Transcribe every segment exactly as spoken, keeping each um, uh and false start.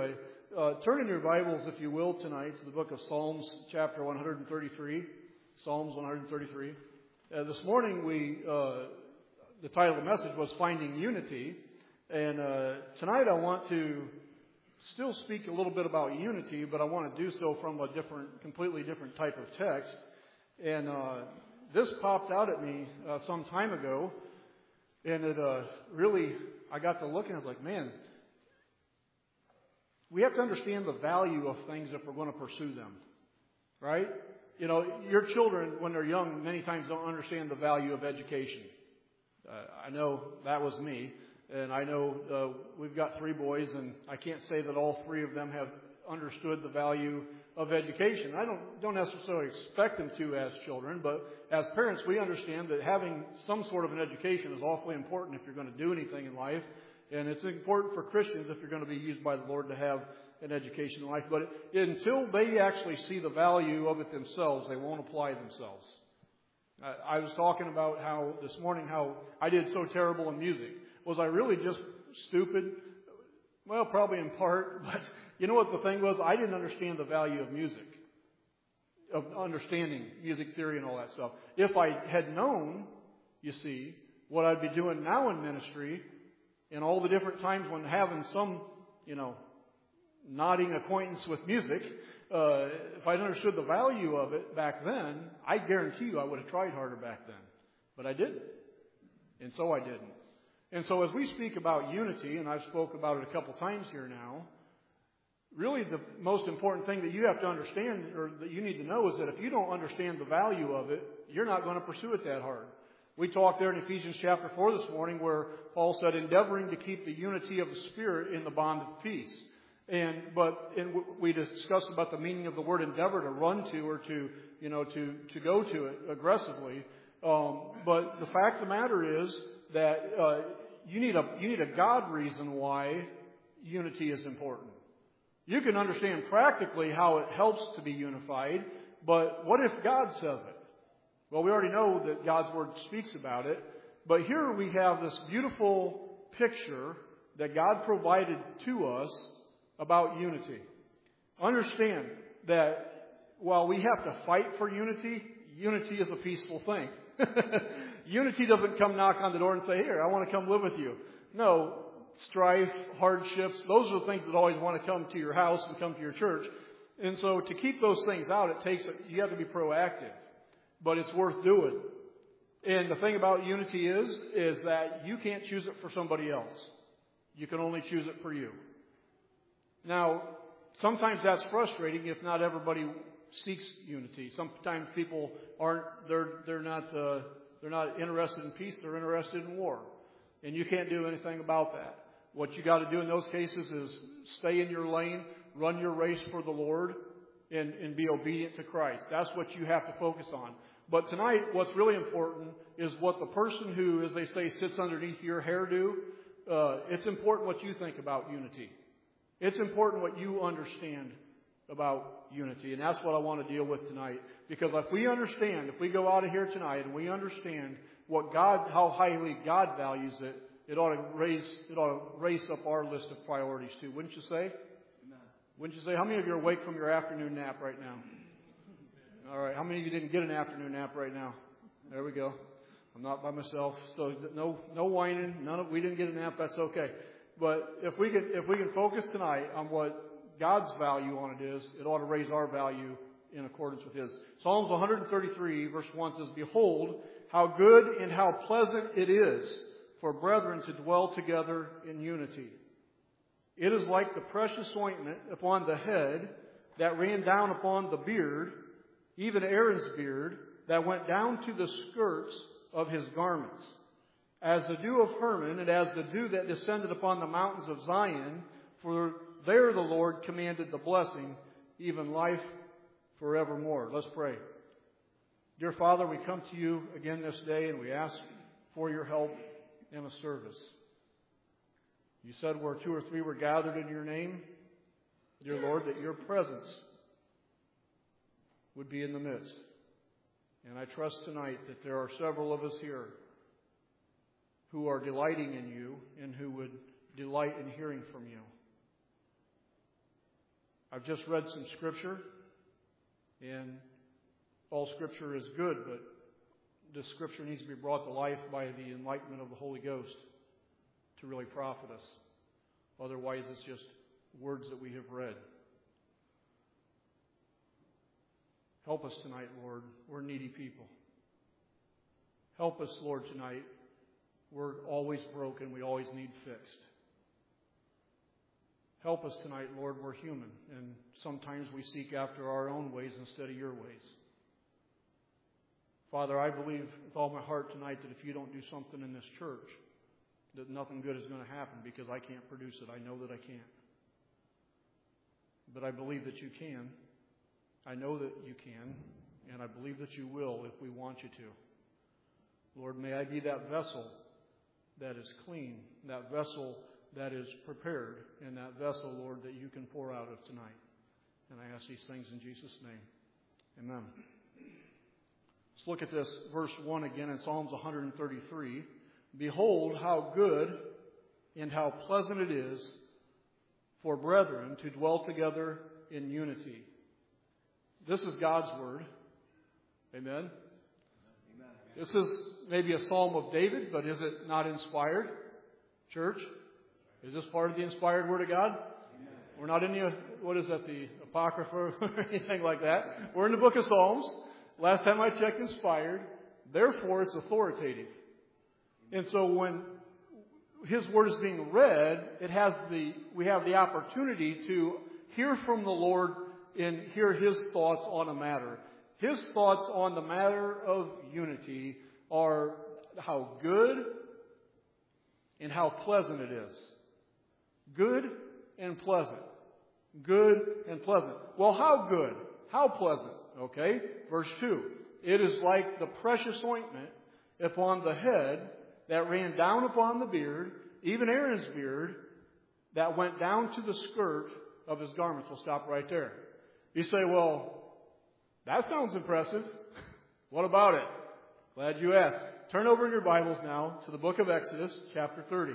pray. Uh, turn in your Bibles, if you will, tonight to the book of Psalms, chapter one thirty-three. Psalms one thirty-three. Uh, this morning, we uh, the title of the message was Finding Unity. And uh, tonight I want to still speak a little bit about unity, but I want to do so from a different, completely different type of text. And uh, this popped out at me uh, some time ago, and it uh, really, I got to look and I was like, man, we have to understand the value of things if we're going to pursue them, right? You know, your children, when they're young, many times don't understand the value of education. Uh, I know that was me, and I know uh, we've got three boys, and I can't say that all three of them have understood the value of education. I don't don't necessarily expect them to as children, but as parents, we understand that having some sort of an education is awfully important if you're going to do anything in life. And it's important for Christians, if you're going to be used by the Lord, to have an education in life. But until they actually see the value of it themselves, they won't apply themselves. I was talking about how this morning how I did so terrible in music. Was I really just stupid? Well, probably in part. But you know what the thing was? I didn't understand the value of music, of understanding music theory and all that stuff. If I had known, you see, what I'd be doing now in ministry, and all the different times when having some, you know, nodding acquaintance with music, uh, if I'd understood the value of it back then, I guarantee you I would have tried harder back then. But I didn't. And so I didn't. And so as we speak about unity, and I've spoke about it a couple times here now, really the most important thing that you have to understand, or that you need to know, is that if you don't understand the value of it, you're not going to pursue it that hard. We talked there in Ephesians chapter four this morning where Paul said, endeavoring to keep the unity of the Spirit in the bond of peace. And, but, and we discussed about the meaning of the word endeavor, to run to or to, you know, to, to go to it aggressively. Um, but the fact of the matter is that, uh, you need a, you need a God reason why unity is important. You can understand practically how it helps to be unified, but what if God says it? Well, we already know that God's Word speaks about it, but here we have this beautiful picture that God provided to us about unity. Understand that while we have to fight for unity, unity is a peaceful thing. Unity doesn't come knock on the door and say, here, I want to come live with you. No, strife, hardships, those are the things that always want to come to your house and come to your church. And so to keep those things out, it takes, you have to be proactive. But it's worth doing. And the thing about unity is, is that you can't choose it for somebody else. You can only choose it for you. Now, sometimes that's frustrating if not everybody seeks unity. Sometimes people aren't, they're, they're not, uh, they're not interested in peace, they're interested in war. And you can't do anything about that. What you got to do in those cases is stay in your lane, run your race for the Lord, and, and be obedient to Christ. That's what you have to focus on. But tonight, what's really important is what the person who, as they say, sits underneath your hairdo, uh, it's important what you think about unity. It's important what you understand about unity. And that's what I want to deal with tonight. Because if we understand, if we go out of here tonight and we understand what God, how highly God values it, it ought to raise, it ought to raise up our list of priorities too. Wouldn't you say? Amen. Wouldn't you say? How many of you are awake from your afternoon nap right now? All right. How many of you didn't get an afternoon nap right now? There we go. I'm not by myself. So no, no whining. None of, we didn't get a nap. That's okay. But if we can, if we can focus tonight on what God's value on it is, it ought to raise our value in accordance with His. Psalms one thirty-three verse one says, behold, how good and how pleasant it is for brethren to dwell together in unity. It is like the precious ointment upon the head that ran down upon the beard, even Aaron's beard, that went down to the skirts of his garments. As the dew of Hermon, and as the dew that descended upon the mountains of Zion, for there the Lord commanded the blessing, even life forevermore. Let's pray. Dear Father, we come to you again this day, and we ask for your help in a service. You said where two or three were gathered in your name, dear Lord, that your presence would be in the midst. And I trust tonight that there are several of us here who are delighting in you and who would delight in hearing from you. I've just read some Scripture, and all Scripture is good, but this Scripture needs to be brought to life by the enlightenment of the Holy Ghost to really profit us. Otherwise, it's just words that we have read. Help us tonight, Lord. We're needy people. Help us, Lord, tonight. We're always broken. We always need fixed. Help us tonight, Lord. We're human, and sometimes we seek after our own ways instead of your ways. Father, I believe with all my heart tonight that if you don't do something in this church, that nothing good is going to happen because I can't produce it. I know that I can't. But I believe that you can. I know that you can, and I believe that you will if we want you to. Lord, may I be that vessel that is clean, that vessel that is prepared, and that vessel, Lord, that you can pour out of tonight. And I ask these things in Jesus' name. Amen. Let's look at this verse one again in Psalms one thirty-three. Behold, how good and how pleasant it is for brethren to dwell together in unity. This is God's Word. Amen? Amen. This is maybe a psalm of David, but is it not inspired? Church? Is this part of the inspired Word of God? Amen. We're not in the, what is that, the Apocrypha or anything like that. We're in the book of Psalms. Last time I checked, inspired. Therefore, it's authoritative. And so when His Word is being read, it has the, we have the opportunity to hear from the Lord and hear His thoughts on a matter. His thoughts on the matter of unity are how good and how pleasant it is. Good and pleasant. Good and pleasant. Well, how good? How pleasant? Okay, verse two. It is like the precious ointment upon the head that ran down upon the beard, even Aaron's beard, that went down to the skirt of his garments. We'll stop right there. You say, well, that sounds impressive. What about it? Glad you asked. Turn over in your Bibles now to the book of Exodus, chapter thirty.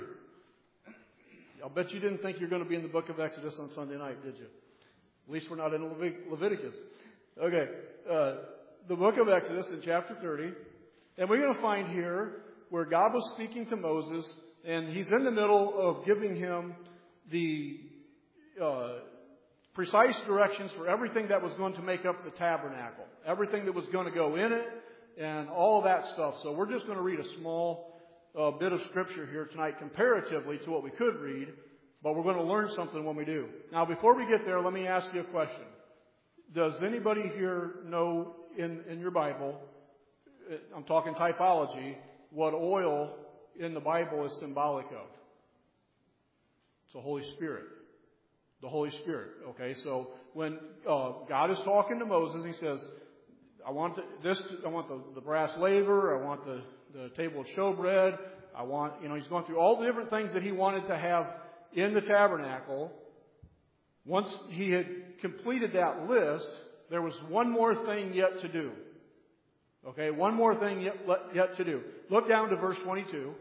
I'll bet you didn't think you were going to be in the book of Exodus on Sunday night, did you? At least we're not in Levit- Leviticus. Okay, uh, the book of Exodus in chapter thirty. And we're going to find here where God was speaking to Moses, and He's in the middle of giving him the uh, precise directions for everything that was going to make up the tabernacle, everything that was going to go in it, and all that stuff. So we're just going to read a small uh, bit of Scripture here tonight comparatively to what we could read, but we're going to learn something when we do. Now, before we get there, let me ask you a question. Does anybody here know in, in your Bible, I'm talking typology, what oil in the Bible is symbolic of? It's the Holy Spirit. The Holy Spirit. Okay, so when uh, God is talking to Moses, He says, I want the, this, I want the, the brass laver, I want the, the table of showbread, I want, you know, He's going through all the different things that He wanted to have in the tabernacle. Once He had completed that list, there was one more thing yet to do. Okay, one more thing yet, yet to do. Look down to verse twenty-two.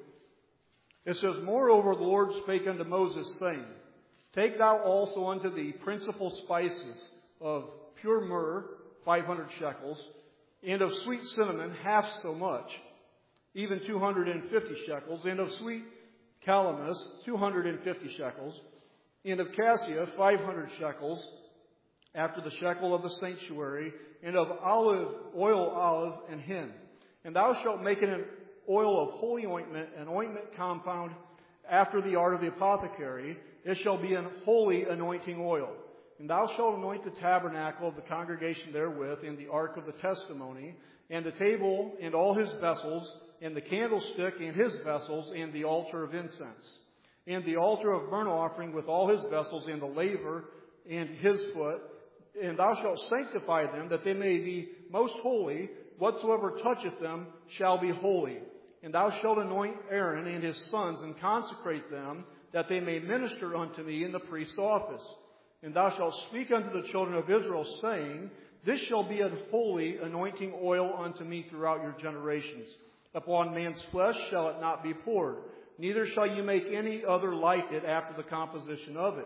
It says, Moreover, the Lord spake unto Moses, saying, Take thou also unto thee principal spices of pure myrrh, five hundred shekels, and of sweet cinnamon, half so much, even two hundred fifty shekels, and of sweet calamus, two hundred fifty shekels, and of cassia, five hundred shekels, after the shekel of the sanctuary, and of olive oil, olive, and hin. And thou shalt make an oil of holy ointment, an ointment compound after the art of the apothecary. It shall be an holy anointing oil. And thou shalt anoint the tabernacle of the congregation therewith, and the ark of the testimony, and the table, and all his vessels, and the candlestick, and his vessels, and the altar of incense, and the altar of burnt offering with all his vessels, and the laver, and his foot. And thou shalt sanctify them, that they may be most holy. Whatsoever toucheth them shall be holy. And thou shalt anoint Aaron and his sons, and consecrate them, that they may minister unto me in the priest's office. And thou shalt speak unto the children of Israel, saying, This shall be an holy anointing oil unto me throughout your generations. Upon man's flesh shall it not be poured, neither shall you make any other like it after the composition of it.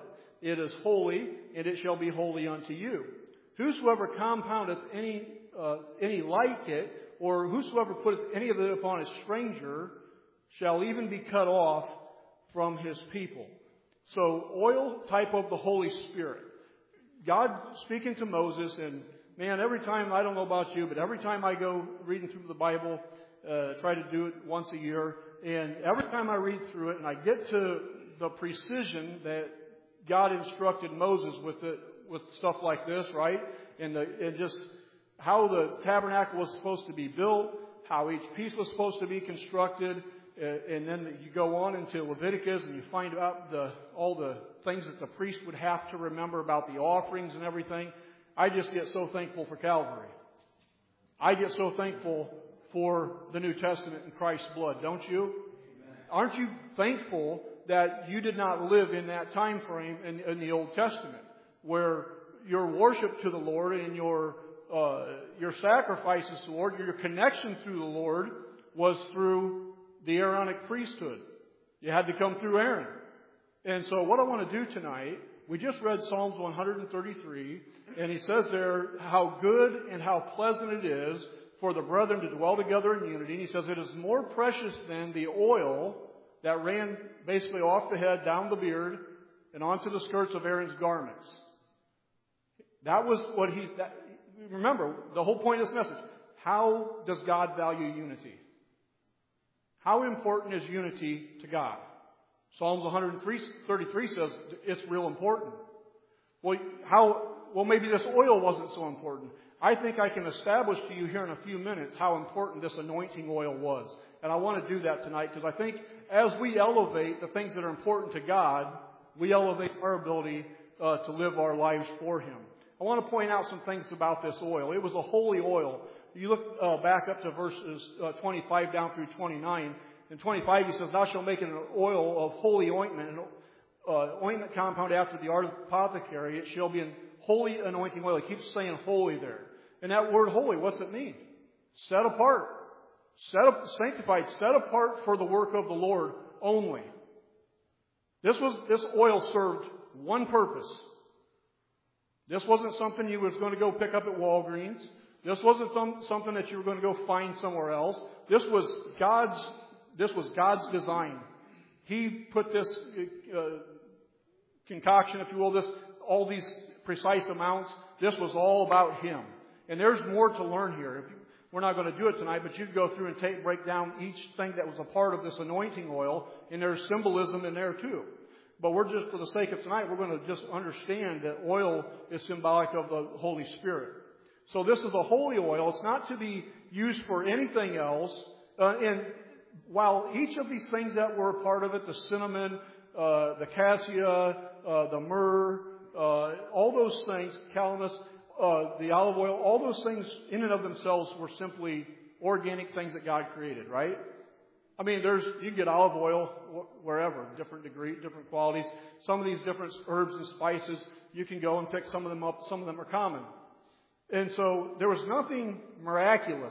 it is holy, and it shall be holy unto you. Whosoever compoundeth any uh, any like it, or whosoever putteth any of it upon a stranger, shall even be cut off from his people. So, oil, type of the Holy Spirit. God speaking to Moses, and man, every time, I don't know about you, but every time I go reading through the Bible, uh, try to do it once a year, and every time I read through it, and I get to the precision that God instructed Moses with it, with stuff like this, right? And, the, and just how the tabernacle was supposed to be built, how each piece was supposed to be constructed, uh, and then you go on into Leviticus and you find out the all the things that the priest would have to remember about the offerings and everything. I just get so thankful for Calvary. I get so thankful for the New Testament and Christ's blood, don't you? Amen. Aren't you thankful that you did not live in that time frame in, in the Old Testament, where your worship to the Lord and your uh, your sacrifices to the Lord, your connection through the Lord was through the Aaronic priesthood. You had to come through Aaron. And so what I want to do tonight, we just read Psalms one thirty-three, and he says there how good and how pleasant it is for the brethren to dwell together in unity. And he says it is more precious than the oil that ran basically off the head, down the beard, and onto the skirts of Aaron's garments. That was what he's... That, remember, the whole point of this message. How does God value unity? How important is unity to God? Psalms one thirty-three says it's real important. Well, how... Well, maybe this oil wasn't so important. I think I can establish to you here in a few minutes how important this anointing oil was. And I want to do that tonight because I think as we elevate the things that are important to God, we elevate our ability uh, to live our lives for Him. I want to point out some things about this oil. It was a holy oil. You look uh, back up to verses uh, twenty-five down through twenty-nine. In twenty-five, he says, "Thou shalt make an oil of holy ointment, an uh, ointment compound after the art of the apothecary. It shall be an holy anointing oil." He keeps saying holy there. And that word holy, what's it mean? Set apart. Set up, sanctified, set apart for the work of the Lord only. This was, this oil served one purpose. This wasn't something you was going to go pick up at Walgreens. This wasn't some, something that you were going to go find somewhere else. This was God's, this was God's design. He put this uh, concoction, if you will, this, all these precise amounts. This was all about Him. And there's more to learn here. If you, we're not going to do it tonight, but you can go through and take, break down each thing that was a part of this anointing oil, and there's symbolism in there too. But we're just, for the sake of tonight, we're going to just understand that oil is symbolic of the Holy Spirit. So this is a holy oil. It's not to be used for anything else. Uh, and while each of these things that were a part of it, the cinnamon, uh, the cassia, uh, the myrrh, uh, all those things, calamus, uh, the olive oil, all those things in and of themselves were simply organic things that God created, right? I mean, there's, you can get olive oil wherever, different degree, different qualities. Some of these different herbs and spices, you can go and pick some of them up. Some of them are common. And so there was nothing miraculous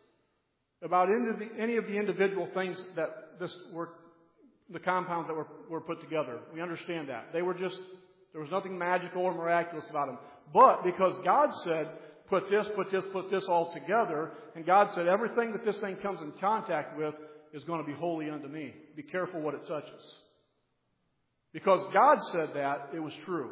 about any of the individual things that this were, the compounds that were, were put together. We understand that. They were just, there was nothing magical or miraculous about them. But because God said, put this, put this, put this all together, and God said everything that this thing comes in contact with is going to be holy unto me. Be careful what it touches. Because God said that, it was true.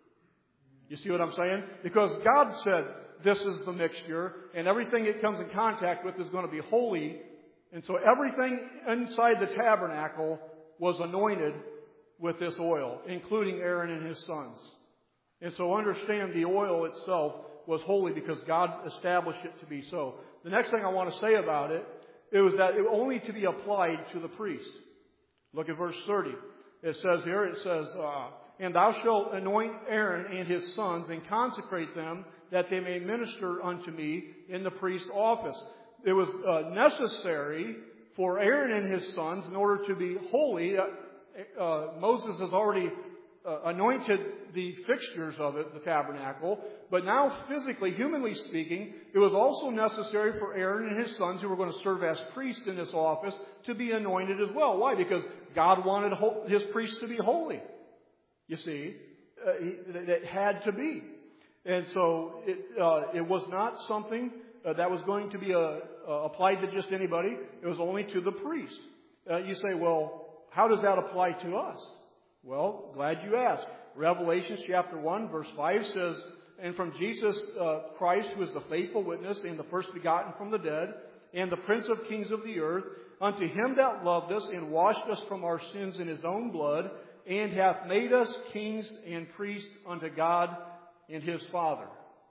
You see what I'm saying? Because God said this is the mixture, and everything it comes in contact with is going to be holy. And so everything inside the tabernacle was anointed with this oil, including Aaron and his sons. And so understand the oil itself was holy because God established it to be so. The next thing I want to say about it, it was that it only to be applied to the priest. Look at verse thirty. It says here, it says, uh, "And thou shalt anoint Aaron and his sons and consecrate them, that they may minister unto me in the priest's office." It was uh, necessary for Aaron and his sons in order to be holy. Uh, uh, Moses has already uh, anointed the fixtures of it, the tabernacle. But now physically, humanly speaking, it was also necessary for Aaron and his sons, who were going to serve as priests in this office, to be anointed as well. Why? Because God wanted His priests to be holy. You see, uh, he, that it had to be. And so it, uh, it was not something uh, that was going to be uh, uh, applied to just anybody. It was only to the priest. Uh, you say, well, how does that apply to us? Well, glad you asked. Revelation chapter one, verse five says, and from Jesus uh, Christ, who is the faithful witness and the first begotten from the dead, and the Prince of kings of the earth, unto him that loved us and washed us from our sins in his own blood, and hath made us kings and priests unto God and his Father.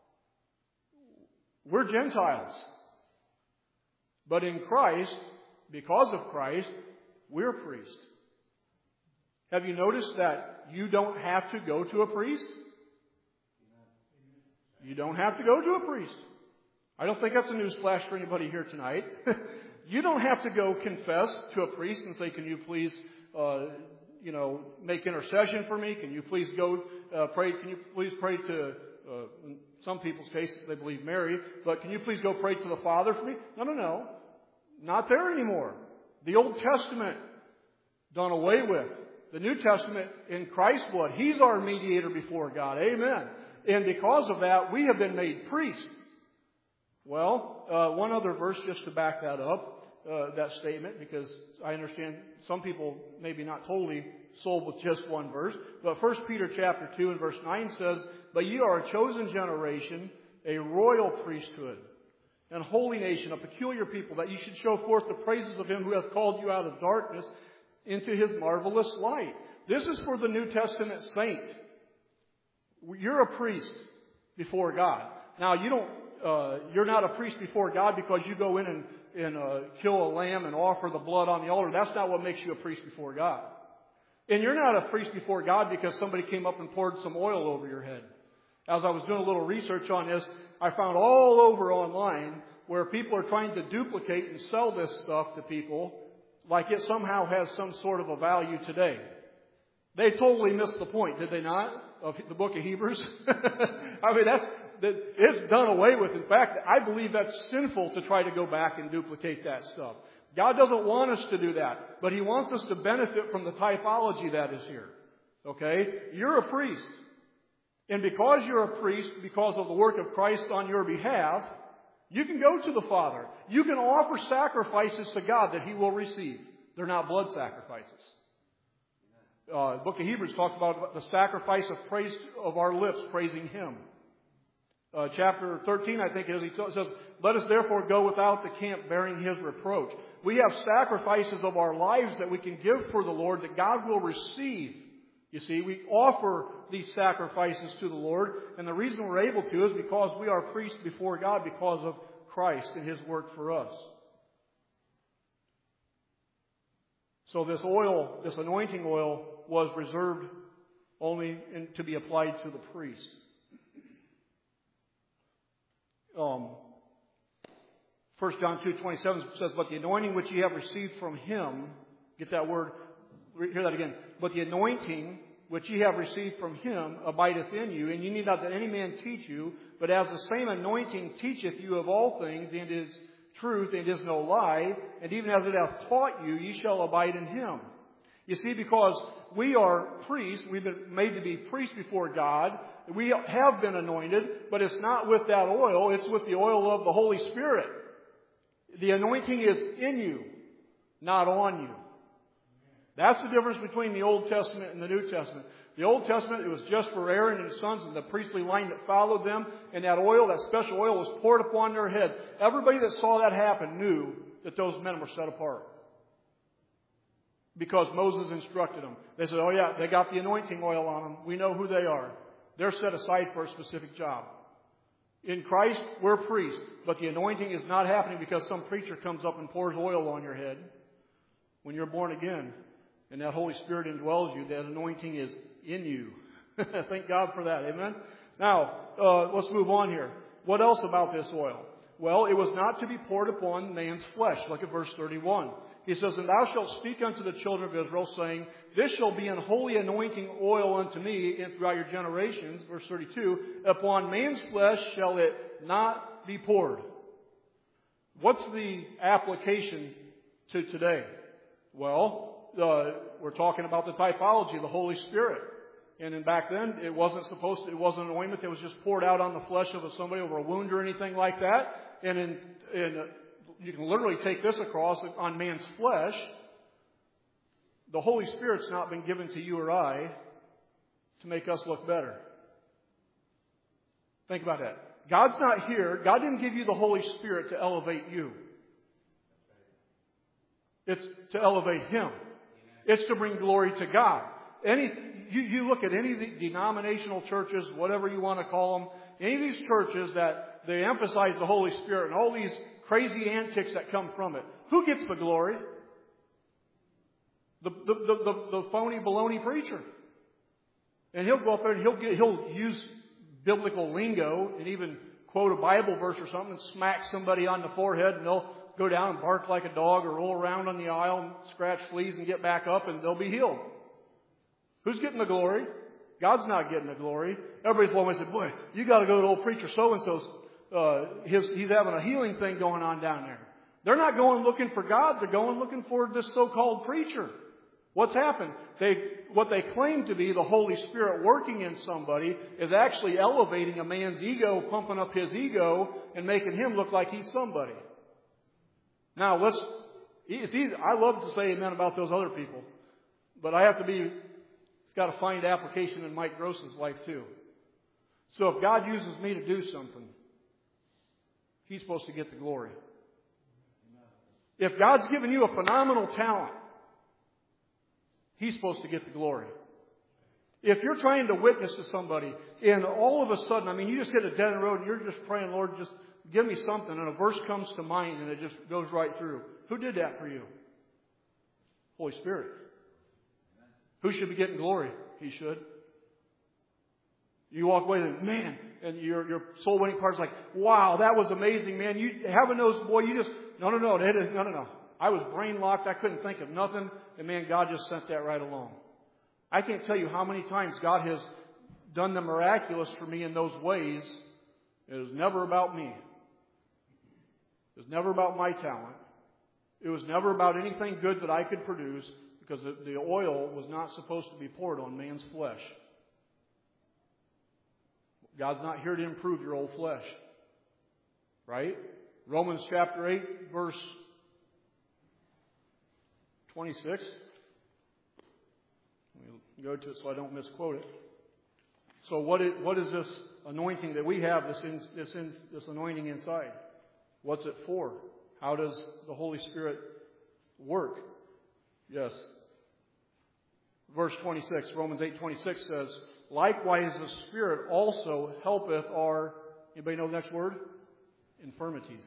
We're Gentiles. But in Christ, because of Christ, we're priests. Have you noticed that you don't have to go to a priest? You don't have to go to a priest. I don't think that's a news flash for anybody here tonight. You don't have to go confess to a priest and say, can you please, uh, you know, make intercession for me? Can you please go uh, pray? Can you please pray to, uh, in some people's case, they believe Mary, but can you please go pray to the Father for me? No, no, no. Not there anymore. The Old Testament done away with. The New Testament in Christ's blood. He's our mediator before God. Amen. And because of that, we have been made priests. Well, uh, one other verse just to back that up, uh, that statement, because I understand some people maybe not totally sold with just one verse. But First Peter chapter two and verse nine says, but ye are a chosen generation, a royal priesthood, and holy nation, a peculiar people, that ye should show forth the praises of him who hath called you out of darkness into his marvelous light. This is for the New Testament saint. You're a priest before God. Now, you don't, uh, you're not a priest before God because you go in and, and uh, kill a lamb and offer the blood on the altar. That's not what makes you a priest before God. And you're not a priest before God because somebody came up and poured some oil over your head. As I was doing a little research on this, I found all over online where people are trying to duplicate and sell this stuff to people like it somehow has some sort of a value today. They totally missed the point, did they not, of the book of Hebrews? I mean, that's, that, it's done away with. In fact, I believe that's sinful to try to go back and duplicate that stuff. God doesn't want us to do that, but He wants us to benefit from the typology that is here. Okay? You're a priest. And because you're a priest, because of the work of Christ on your behalf, you can go to the Father. You can offer sacrifices to God that He will receive. They're not blood sacrifices. Uh, the book of Hebrews talks about the sacrifice of praise of our lips, praising Him. Uh, chapter thirteen, I think it is, he says, let us therefore go without the camp bearing His reproach. We have sacrifices of our lives that we can give for the Lord that God will receive. You see, we offer these sacrifices to the Lord, and the reason we're able to is because we are priests before God because of Christ and His work for us. So this oil, this anointing oil, was reserved only in, to be applied to the priest. Um, First John two twenty-seven says, but the anointing which ye have received from Him, get that word, hear that again. But the anointing which ye have received from Him abideth in you, and ye need not that any man teach you, but as the same anointing teacheth you of all things, and is truth, and is no lie, and even as it hath taught you, ye shall abide in Him. You see, because we are priests, we've been made to be priests before God, we have been anointed, but it's not with that oil, it's with the oil of the Holy Spirit. The anointing is in you, not on you. That's the difference between the Old Testament and the New Testament. The Old Testament, it was just for Aaron and his sons and the priestly line that followed them. And that oil, that special oil, was poured upon their heads. Everybody that saw that happen knew that those men were set apart. Because Moses instructed them. They said, oh yeah, they got the anointing oil on them. We know who they are. They're set aside for a specific job. In Christ, we're priests. But the anointing is not happening because some preacher comes up and pours oil on your head. When you're born again, and that Holy Spirit indwells you, that anointing is in you. Thank God for that. Amen? Now, uh, let's move on here. What else about this oil? Well, it was not to be poured upon man's flesh. Look at verse thirty-one. He says, and thou shalt speak unto the children of Israel, saying, this shall be an holy anointing oil unto me and throughout your generations. Verse thirty-two, upon man's flesh shall it not be poured. What's the application to today? Well, uh, we're talking about the typology of the Holy Spirit. And then back then, it wasn't supposed to, it wasn't an ointment that was just poured out on the flesh of somebody over a wound or anything like that. And in, in uh, you can literally take this across on man's flesh. The Holy Spirit's not been given to you or I to make us look better. Think about that. God's not here. God didn't give you the Holy Spirit to elevate you. It's to elevate Him. It's to bring glory to God. Any, you, you look at any of the denominational churches, whatever you want to call them, any of these churches that they emphasize the Holy Spirit and all these crazy antics that come from it. Who gets the glory? The, the, the, the, the phony baloney preacher. And he'll go up there and he'll get, he'll use biblical lingo and even quote a Bible verse or something and smack somebody on the forehead, and they'll go down and bark like a dog or roll around on the aisle and scratch fleas and get back up and they'll be healed. Who's getting the glory? God's not getting the glory. Everybody's always said, boy, you got to go to old preacher so-and-so's. Uh, his, he's having a healing thing going on down there. They're not going looking for God. They're going looking for this so-called preacher. What's happened? They, what they claim to be the Holy Spirit working in somebody is actually elevating a man's ego, pumping up his ego, and making him look like he's somebody. Now, let's, it's easy. I love to say amen about those other people, but I have to be, it's got to find application in Mike Gross's life too. So if God uses me to do something, He's supposed to get the glory. If God's given you a phenomenal talent, He's supposed to get the glory. If you're trying to witness to somebody and all of a sudden, I mean, you just hit a dead end road and you're just praying, Lord, just give me something, and a verse comes to mind and it just goes right through. Who did that for you? Holy Spirit. Who should be getting glory? He should. You walk away and, man, and your your soul winning part is like, wow, that was amazing, man. You heaven knows, boy, you just, no, no, no, no, no, no. I was brain locked. I couldn't think of nothing. And man, God just sent that right along. I can't tell you how many times God has done the miraculous for me in those ways. It was never about me. It was never about my talent. It was never about anything good that I could produce, because the, the oil was not supposed to be poured on man's flesh. God's not here to improve your old flesh. Right? Romans chapter eight, verse twenty-six. Let me go to it so I don't misquote it. So what is, what is this anointing that we have, this, in, this, in, this anointing inside? What's it for? How does the Holy Spirit work? Yes. Verse twenty-six, Romans eight twenty-six says, likewise the Spirit also helpeth our, anybody know the next word? Infirmities.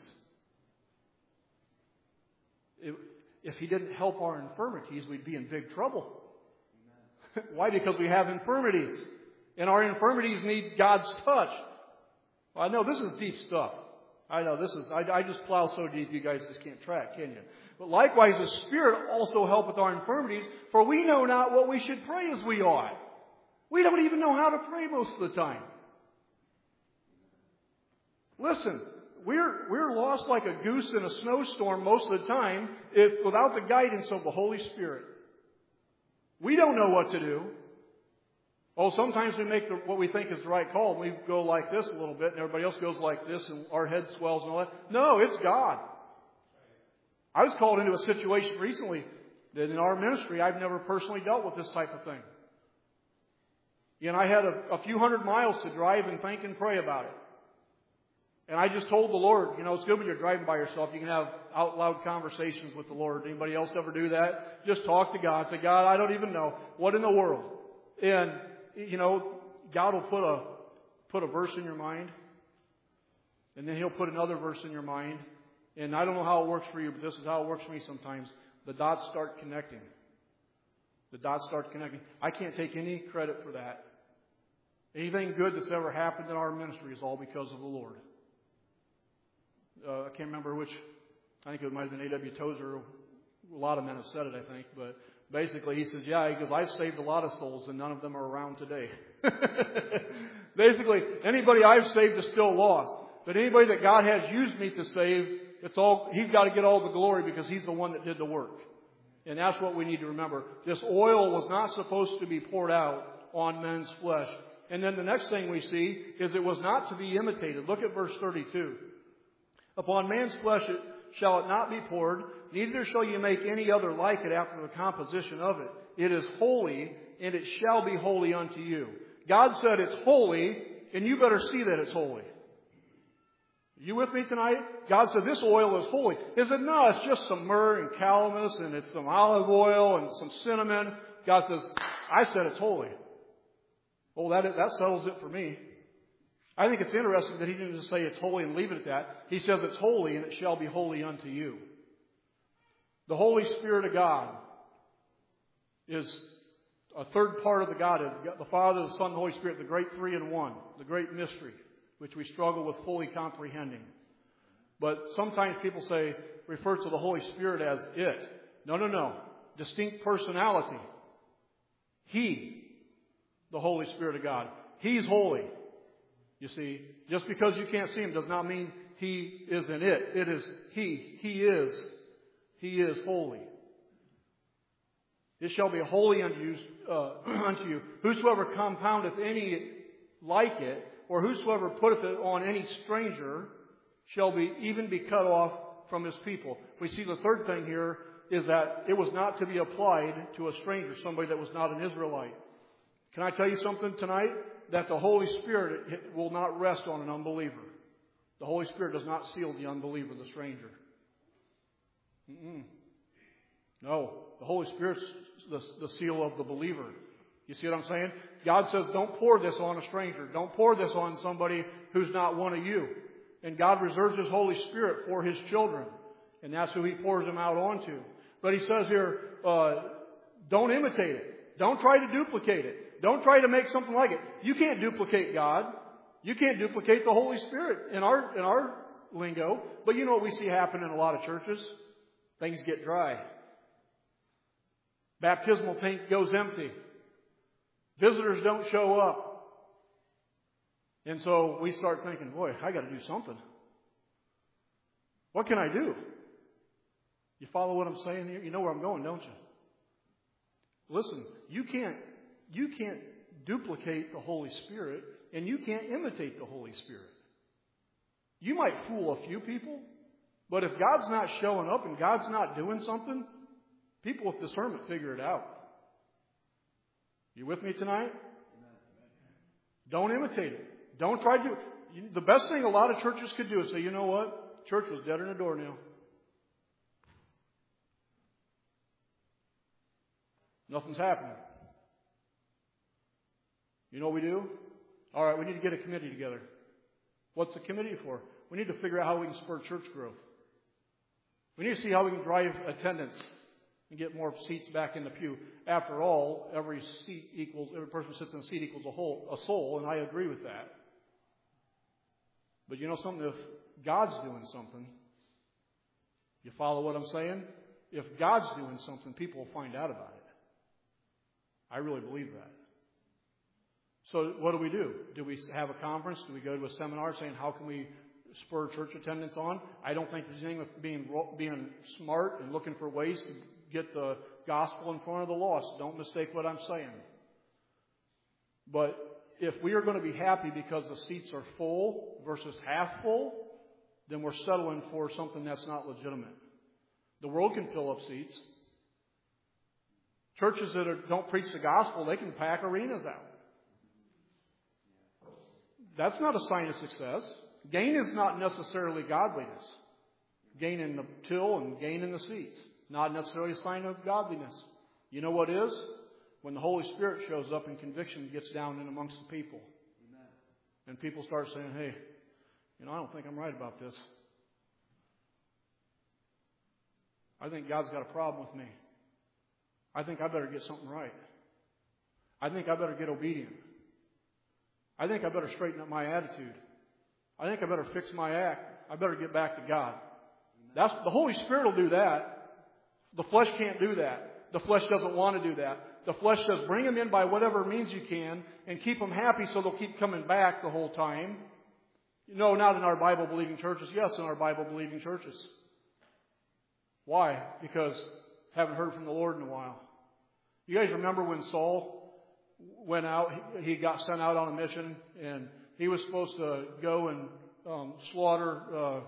If, if He didn't help our infirmities, we'd be in big trouble. Why? Because we have infirmities. And our infirmities need God's touch. Well, I know this is deep stuff. I know this is, I, I just plow so deep you guys just can't track, can you? But likewise the Spirit also helpeth our infirmities, for we know not what we should pray as we ought. We don't even know how to pray most of the time. Listen, we're, we're lost like a goose in a snowstorm most of the time if without the guidance of the Holy Spirit. We don't know what to do. Oh, sometimes we make the, what we think is the right call, and we go like this a little bit, and everybody else goes like this, and our head swells and all that. No, it's God. I was called into a situation recently that in our ministry, I've never personally dealt with this type of thing. And I had a, a few hundred miles to drive and think and pray about it. And I just told the Lord, you know, it's good when you're driving by yourself. You can have out loud conversations with the Lord. Anybody else ever do that? Just talk to God. Say, God, I don't even know. What in the world? And, you know, God will put a, put a verse in your mind. And then He'll put another verse in your mind. And I don't know how it works for you, but this is how it works for me sometimes. The dots start connecting. The dots start connecting. I can't take any credit for that. Anything good that's ever happened in our ministry is all because of the Lord. Uh, I can't remember which, I think it might have been A W Tozer. A lot of men have said it, I think. But basically, he says, yeah, he goes, I've saved a lot of souls and none of them are around today. Basically, anybody I've saved is still lost. But anybody that God has used me to save, it's all, He's got to get all the glory because He's the one that did the work. And that's what we need to remember. This oil was not supposed to be poured out on men's flesh. And then the next thing we see is it was not to be imitated. Look at verse thirty-two. Upon man's flesh it, shall it not be poured, neither shall you make any other like it after the composition of it. It is holy, and it shall be holy unto you. God said it's holy, and you better see that it's holy. You with me tonight? God said this oil is holy. Is it? No, it's just some myrrh and calamus, and it's some olive oil and some cinnamon. God says, I said it's holy. Well, that, that settles it for me. I think it's interesting that he didn't just say it's holy and leave it at that. He says it's holy, and it shall be holy unto you. The Holy Spirit of God is a third part of the Godhead. The Father, the Son, the Holy Spirit, the great three in one, the great mystery, which we struggle with fully comprehending. But sometimes people say, refer to the Holy Spirit as it. No, no, no. Distinct personality. He, the Holy Spirit of God. He's holy. You see, just because you can't see Him does not mean He isn't it. It is He. He is. He is holy. It shall be holy unto you, uh, unto you. Whosoever compoundeth any like it, or whosoever putteth it on any stranger, shall be even be cut off from his people. We see the third thing here is that it was not to be applied to a stranger, somebody that was not an Israelite. Can I tell you something tonight? That the Holy Spirit will not rest on an unbeliever. The Holy Spirit does not seal the unbeliever, the stranger. Mm-mm. No, the Holy Spirit's the, the seal of the believer. You see what I'm saying? God says, don't pour this on a stranger. Don't pour this on somebody who's not one of you. And God reserves His Holy Spirit for His children. And that's who He pours them out onto. But He says here, uh, don't imitate it. Don't try to duplicate it. Don't try to make something like it. You can't duplicate God. You can't duplicate the Holy Spirit in our, in our lingo. But you know what we see happen in a lot of churches? Things get dry. Baptismal tank goes empty. Visitors don't show up. And so we start thinking, boy, I got to do something. What can I do? You follow what I'm saying here? You know where I'm going, don't you? Listen, you can't, you can't duplicate the Holy Spirit, and you can't imitate the Holy Spirit. You might fool a few people, but if God's not showing up and God's not doing something, people with discernment figure it out. You with me tonight? Don't imitate it. Don't try to do it. The best thing a lot of churches could do is say, you know what? Church was dead in a doornail. Nothing's happening. You know what we do? All right, we need to get a committee together. What's the committee for? We need to figure out how we can spur church growth. We need to see how we can drive attendance and get more seats back in the pew. After all, every seat equals, every person who sits in a seat equals a whole, a soul, and I agree with that. But you know something? If God's doing something, you follow what I'm saying? If God's doing something, people will find out about it. I really believe that. So what do we do? Do we have a conference? Do we go to a seminar saying, how can we spur church attendance on? I don't think there's anything with being, being smart and looking for ways to get the gospel in front of the lost. Don't mistake what I'm saying. But if we are going to be happy because the seats are full versus half full, then we're settling for something that's not legitimate. The world can fill up seats. Churches that are, don't preach the gospel, they can pack arenas out. That's not a sign of success. Gain is not necessarily godliness. Gain in the till and gain in the seats. Not necessarily a sign of godliness. You know what is? When the Holy Spirit shows up and conviction gets down in amongst the people. Amen. And people start saying, hey, you know, I don't think I'm right about this. I think God's got a problem with me. I think I better get something right. I think I better get obedient. I think I better straighten up my attitude. I think I better fix my act. I better get back to God. That's, the Holy Spirit will do that. The flesh can't do that. The flesh doesn't want to do that. The flesh says, bring them in by whatever means you can and keep them happy so they'll keep coming back the whole time. No, not in our Bible-believing churches. Yes, in our Bible-believing churches. Why? Because I haven't heard from the Lord in a while. You guys remember when Saul went out. He, he got sent out on a mission, and he was supposed to go and um, slaughter uh,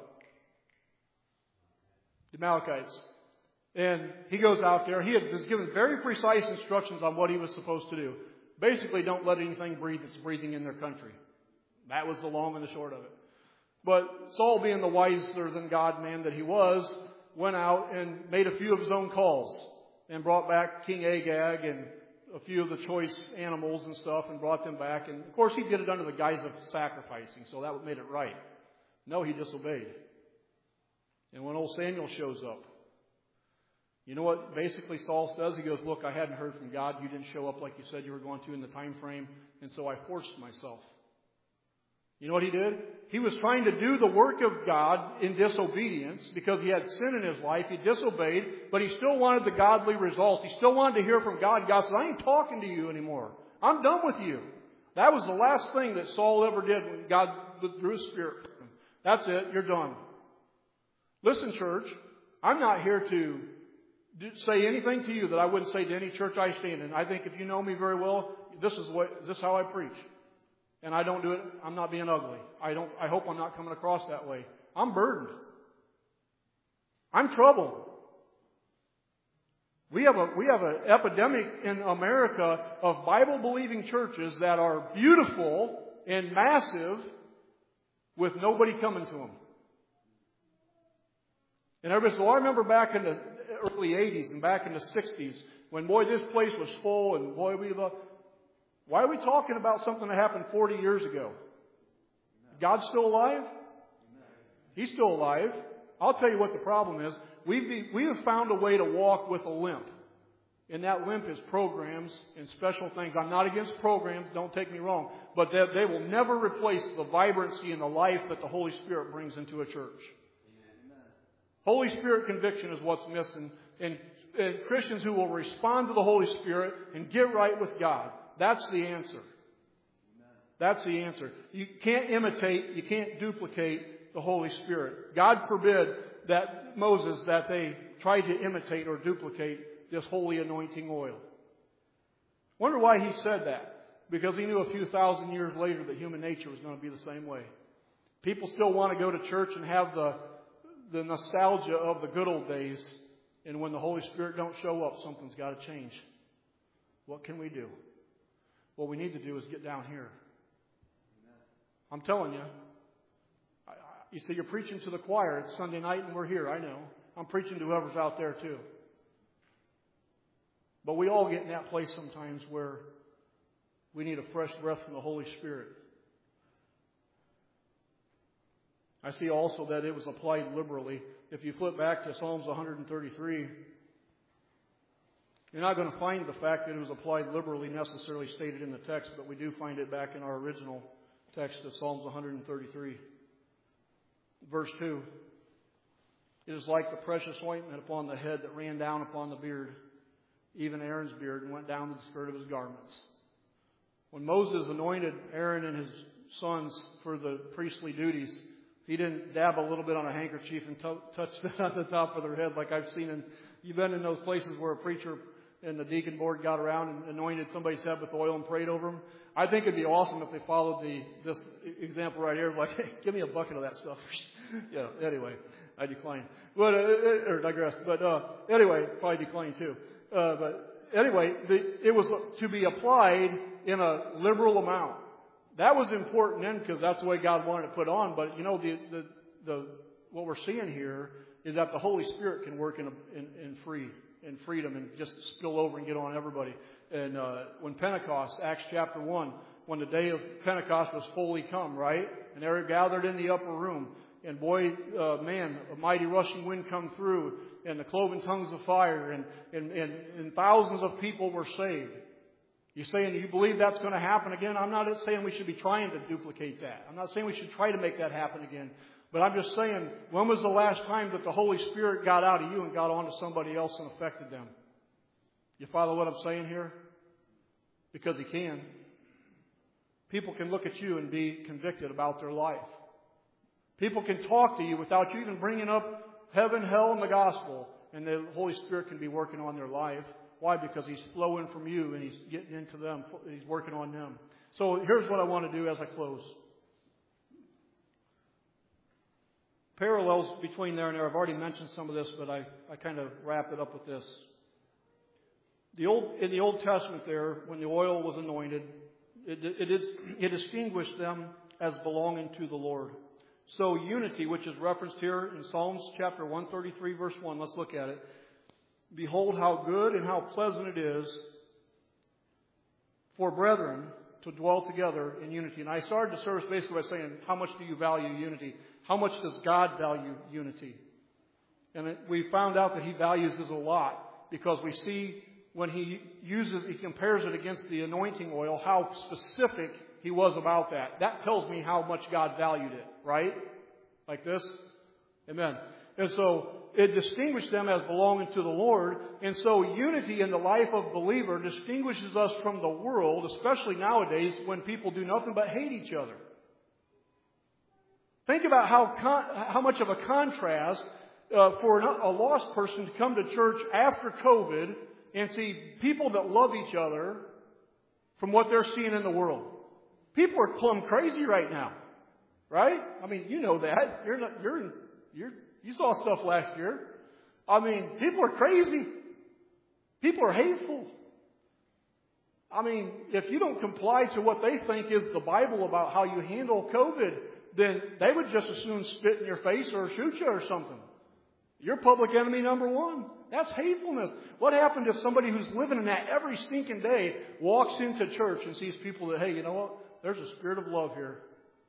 the Amalekites. And he goes out there. He had, was given very precise instructions on what he was supposed to do. Basically, don't let anything breathe that's breathing in their country. That was the long and the short of it. But Saul, being the wiser than God man that he was, went out and made a few of his own calls and brought back King Agag and a few of the choice animals and stuff and brought them back. And, of course, he did it under the guise of sacrificing, so that made it right. No, he disobeyed. And when old Samuel shows up, you know what basically Saul says? He goes, look, I hadn't heard from God. You didn't show up like you said you were going to in the time frame, and so I forced myself. You know what he did? He was trying to do the work of God in disobedience because he had sin in his life. He disobeyed, but he still wanted the godly results. He still wanted to hear from God. God said, I ain't talking to you anymore. I'm done with you. That was the last thing that Saul ever did when God drew his spirit. That's it. You're done. Listen, church, I'm not here to say anything to you that I wouldn't say to any church I stand in. I think if you know me very well, this is what this is how I preach. And I don't do it, I'm not being ugly. I don't I hope I'm not coming across that way. I'm burdened. I'm troubled. We have a we have an epidemic in America of Bible believing churches that are beautiful and massive with nobody coming to them. And everybody says, well, I remember back in the early eighties and back in the sixties when, boy, this place was full and, boy, we love. Why are we talking about something that happened forty years ago? God's still alive? He's still alive. I'll tell you what the problem is. We've be, we have found a way to walk with a limp. And that limp is programs and special things. I'm not against programs, don't take me wrong. But they, they will never replace the vibrancy and the life that the Holy Spirit brings into a church. Holy Spirit conviction is what's missing. And, and Christians who will respond to the Holy Spirit and get right with God. That's the answer. That's the answer. You can't imitate, you can't duplicate the Holy Spirit. God forbid that Moses, that they tried to imitate or duplicate this holy anointing oil. Wonder why he said that. Because he knew a few thousand years later that human nature was going to be the same way. People still want to go to church and have the, the nostalgia of the good old days. And when the Holy Spirit don't show up, something's got to change. What can we do? What we need to do is get down here. I'm telling you. I, I, you see, you're preaching to the choir. It's Sunday night and we're here. I know. I'm preaching to whoever's out there too. But we all get in that place sometimes where we need a fresh breath from the Holy Spirit. I see also that it was applied liberally. If you flip back to Psalms one thirty-three, you're not going to find the fact that it was applied liberally necessarily stated in the text, but we do find it back in our original text of Psalms one thirty-three. Verse two. It is like the precious ointment upon the head that ran down upon the beard, even Aaron's beard, and went down to the skirt of his garments. When Moses anointed Aaron and his sons for the priestly duties, he didn't dab a little bit on a handkerchief and to- touch that on the top of their head like I've seen in, you've been in those places where a preacher and the deacon board got around and anointed somebody's head with oil and prayed over them. I think it'd be awesome if they followed the this example right here, like, hey, give me a bucket of that stuff. Yeah. Anyway, I decline, but uh, or digress. But uh, anyway, probably decline too. Uh, but anyway, the, it was to be applied in a liberal amount. That was important then because that's the way God wanted to put on. But you know, the the, the what we're seeing here is that the Holy Spirit can work in a, in, in free in freedom and just spill over and get on everybody. And uh, when Pentecost, Acts chapter one, when the day of Pentecost was fully come, right? And they were gathered in the upper room. And boy, uh, man, a mighty rushing wind come through and the cloven tongues of fire and, and, and, and thousands of people were saved. You saying, do you believe that's going to happen again? I'm not saying we should be trying to duplicate that. I'm not saying we should try to make that happen again. But I'm just saying, when was the last time that the Holy Spirit got out of you and got onto somebody else and affected them? You follow what I'm saying here? Because He can. People can look at you and be convicted about their life. People can talk to you without you even bringing up heaven, hell, and the gospel. And the Holy Spirit can be working on their life. Why? Because He's flowing from you and He's getting into them. He's working on them. So here's what I want to do as I close. Parallels between there and there. I've already mentioned some of this, but I, I kind of wrap it up with this. The old, in the Old Testament there, when the oil was anointed, it, it, it, it distinguished them as belonging to the Lord. So unity, which is referenced here in Psalms chapter one thirty-three, verse one. Let's look at it. Behold how good and how pleasant it is for brethren to dwell together in unity. And I started the service basically by saying, how much do you value unity? How much does God value unity? And it, we found out that He values this a lot, because we see when He uses, He compares it against the anointing oil, how specific He was about that. That tells me how much God valued it, right? Like this? Amen. And so it distinguished them as belonging to the Lord. And so unity in the life of a believer distinguishes us from the world, especially nowadays when people do nothing but hate each other. Think about how con- how much of a contrast uh, for a lost person to come to church after COVID and see people that love each other from what they're seeing in the world. People are plumb crazy right now, right? I mean, you know that. You're not, you're, you're, you saw stuff last year. I mean, people are crazy. People are hateful. I mean, if you don't comply to what they think is the Bible about how you handle COVID, then they would just as soon spit in your face or shoot you or something. You're public enemy number one. That's hatefulness. What happened if somebody who's living in that every stinking day walks into church and sees people that, hey, you know what? There's a spirit of love here.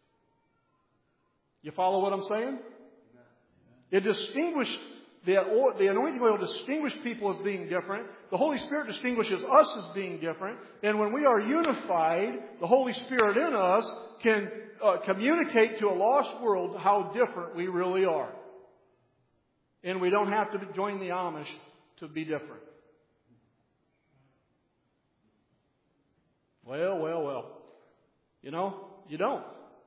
You follow what I'm saying? It distinguished, the, the anointing oil distinguished people as being different. The Holy Spirit distinguishes us as being different. And when we are unified, the Holy Spirit in us can uh, communicate to a lost world how different we really are. And we don't have to join the Amish to be different. Well, well, well. You know, you don't.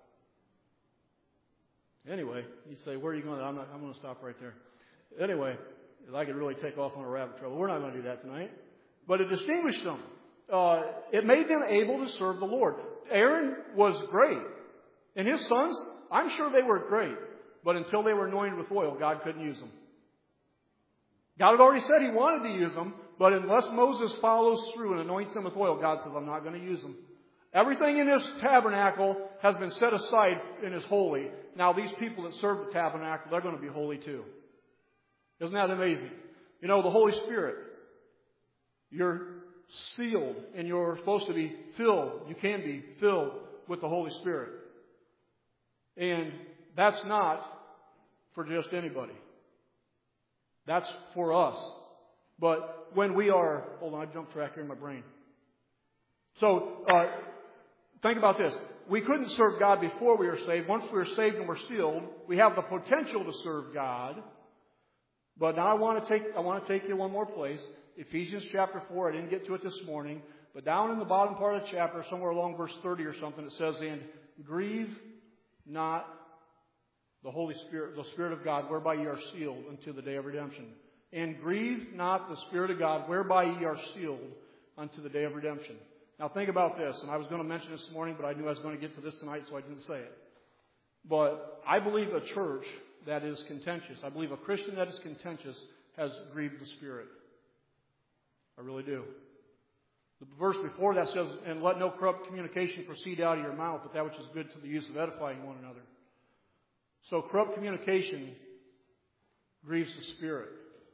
Anyway, you say, where are you going? I'm not, I'm going to stop right there. Anyway, I could really take off on a rabbit trail. We're not going to do that tonight. But it distinguished them. Uh, it made them able to serve the Lord. Aaron was great. And his sons, I'm sure they were great. But until they were anointed with oil, God couldn't use them. God had already said He wanted to use them, but unless Moses follows through and anoints them with oil, God says, I'm not going to use them. Everything in this tabernacle has been set aside and is holy. Now these people that serve the tabernacle, they're going to be holy too. Isn't that amazing? You know, the Holy Spirit, you're sealed and you're supposed to be filled. You can be filled with the Holy Spirit. And that's not for just anybody. That's for us. But when we are... Hold on, I jumped track here in my brain. So, uh, think about this. We couldn't serve God before we were saved. Once we were saved and we're sealed, we have the potential to serve God. But now I want to take I want to take you one more place. Ephesians chapter four. I didn't get to it this morning. But down in the bottom part of the chapter, somewhere along verse thirty or something, it says, and grieve not the Holy Spirit, the Spirit of God, whereby ye are sealed unto the day of redemption. And grieve not the Spirit of God, whereby ye are sealed unto the day of redemption. Now think about this, and I was going to mention this morning, but I knew I was going to get to this tonight, so I didn't say it. But I believe a church that is contentious, I believe a Christian that is contentious has grieved the Spirit. I really do. The verse before that says, and let no corrupt communication proceed out of your mouth, but that which is good to the use of edifying one another. So corrupt communication grieves the Spirit.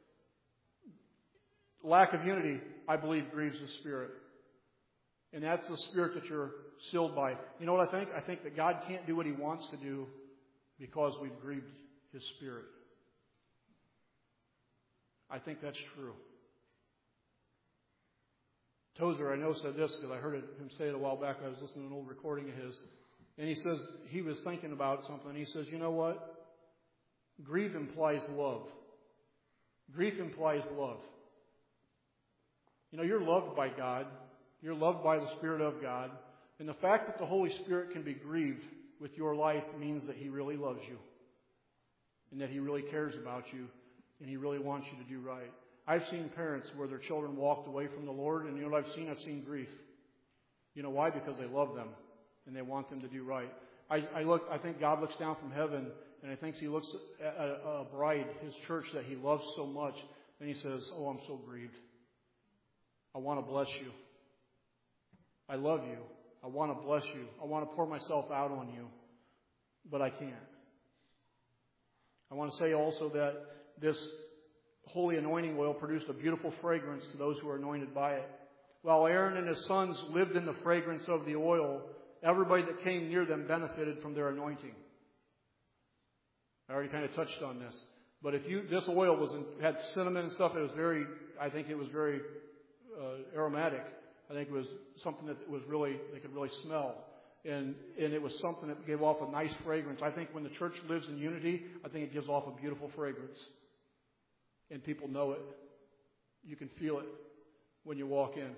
Lack of unity, I believe, grieves the Spirit. And that's the Spirit that you're sealed by. You know what I think? I think that God can't do what He wants to do because we've grieved His Spirit. I think that's true. Tozer, I know, said this because I heard him say it a while back. I was listening to an old recording of his. And he says, he was thinking about something. He says, you know what? Grief implies love. Grief implies love. You know, you're loved by God. You're loved by the Spirit of God. And the fact that the Holy Spirit can be grieved with your life means that He really loves you. And that He really cares about you. And He really wants you to do right. I've seen parents where their children walked away from the Lord, and you know what I've seen? I've seen grief. You know why? Because they love them, and they want them to do right. I, I look. I think God looks down from heaven, and I think He looks at a, a bride, His church that He loves so much, and He says, "Oh, I'm so grieved. I want to bless you. I love you. I want to bless you. I want to pour myself out on you, but I can't." I want to say also that this holy anointing oil produced a beautiful fragrance to those who are anointed by it. While Aaron and his sons lived in the fragrance of the oil, everybody that came near them benefited from their anointing. I already kind of touched on this. But if you, this oil was in, had cinnamon and stuff, it was very, I think it was very uh, aromatic. I think it was something that was really, they could really smell. And, and it was something that gave off a nice fragrance. I think when the church lives in unity, I think it gives off a beautiful fragrance. And people know it. You can feel it when you walk in.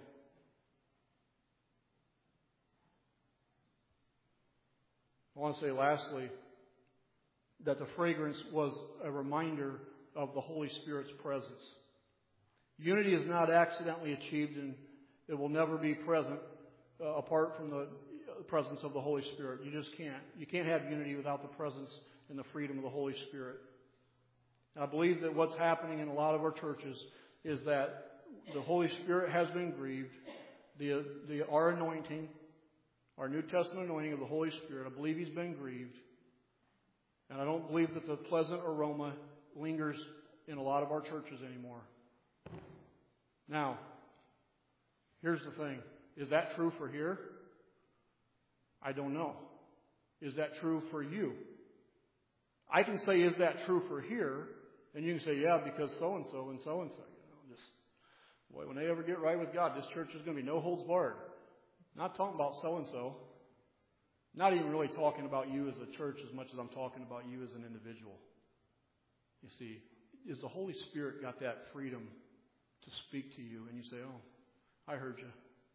I want to say lastly that the fragrance was a reminder of the Holy Spirit's presence. Unity is not accidentally achieved, and it will never be present uh, apart from the presence of the Holy Spirit. You just can't. You can't have unity without the presence and the freedom of the Holy Spirit. And I believe that what's happening in a lot of our churches is that the Holy Spirit has been grieved. The, the, our anointing, our New Testament anointing of the Holy Spirit, I believe He's been grieved. And I don't believe that the pleasant aroma lingers in a lot of our churches anymore. Now, here's the thing. Is that true for here? I don't know. Is that true for you? I can say, is that true for here? And you can say, yeah, because so-and-so and so-and-so. You know, just, boy, when they ever get right with God, this church is going to be no holds barred. Not talking about so-and-so. Not even really talking about you as a church as much as I'm talking about you as an individual. You see, is the Holy Spirit got that freedom to speak to you? And you say, oh, I heard you.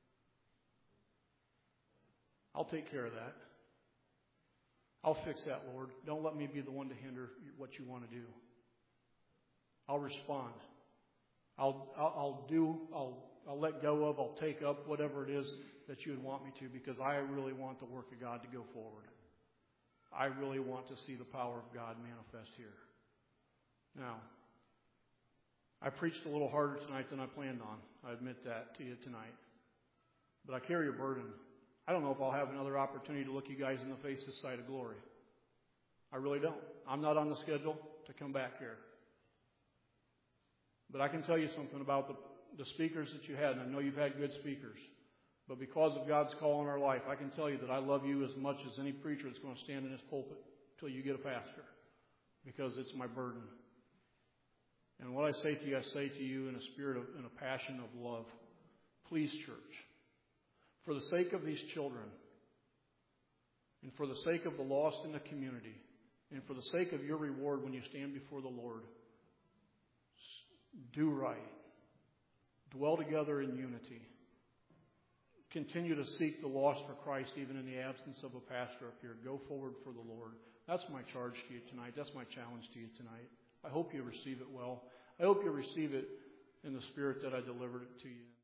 I'll take care of that. I'll fix that, Lord. Don't let me be the one to hinder what you want to do. I'll respond. I'll, I'll, I'll do, I'll, I'll let go of, I'll take up whatever it is that you would want me to, because I really want the work of God to go forward. I really want to see the power of God manifest here. Now, I preached a little harder tonight than I planned on. I admit that to you tonight. But I carry a burden. I don't know if I'll have another opportunity to look you guys in the face this side of glory. I really don't. I'm not on the schedule to come back here. But I can tell you something about the, the speakers that you had, and I know you've had good speakers. But because of God's call in our life, I can tell you that I love you as much as any preacher that's going to stand in this pulpit until you get a pastor, because it's my burden. And what I say to you, I say to you in a spirit of, in a passion of love. Please, church, for the sake of these children, and for the sake of the lost in the community, and for the sake of your reward when you stand before the Lord, do right. Dwell together in unity. Continue to seek the lost for Christ even in the absence of a pastor up here. Go forward for the Lord. That's my charge to you tonight. That's my challenge to you tonight. I hope you receive it well. I hope you receive it in the spirit that I delivered it to you.